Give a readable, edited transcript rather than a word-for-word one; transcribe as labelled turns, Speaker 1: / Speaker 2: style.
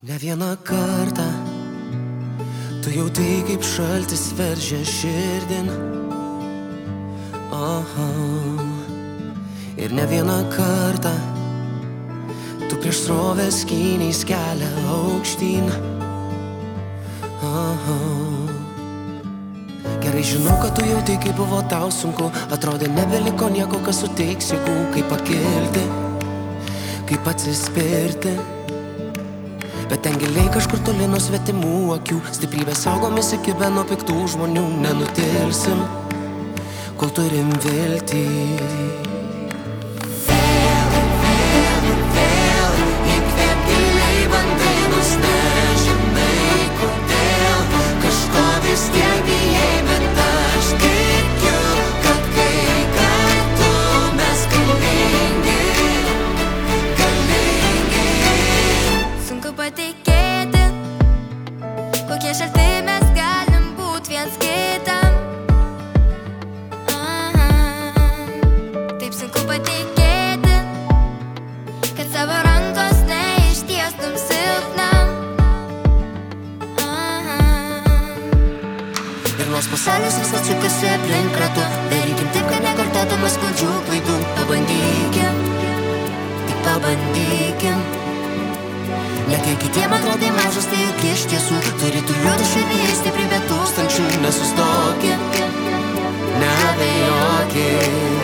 Speaker 1: Ne vieną kartą tu jautai kaip šaltis veržia širdin. Aha. Ir ne vieną kartą tu prieš srovės skynės kelią aukštyn. Aha. Gerai žinau, kad tu jautai, kaip buvo tau sunku. Atrodė nebeliko nieko, kas suteiks jėgų. Kaip pakilti, kaip atsispirti. Bet ten giliai kažkur toli nuo svetimų akių stiprybė saugomis įkibę nuo piktų žmonių. Nenutilsim, kol turim viltį. Vėl įkvėp giliai, bandai, nors nežinai kodėl. Kažko vis tiek bijai, bet aš tikiu, kad kai kartu mes galingi.
Speaker 2: Sunku patikėti, kokie šalti mes galim būt viens kitam. Taip sunku patikėti, kad savo rankos neištiestum silpnam.
Speaker 1: Ir nors pasaulis visas sukasi aplink ratu, darykim taip, kad nekartotume skaudžių klaidų. Pabandykim, tik pabandykim. Net jei kitiem atrodai mažas, tai juk iš tiesų turi tu liūdų širdyje stiprybę tūkstančių. Nesustokim, neabejokim.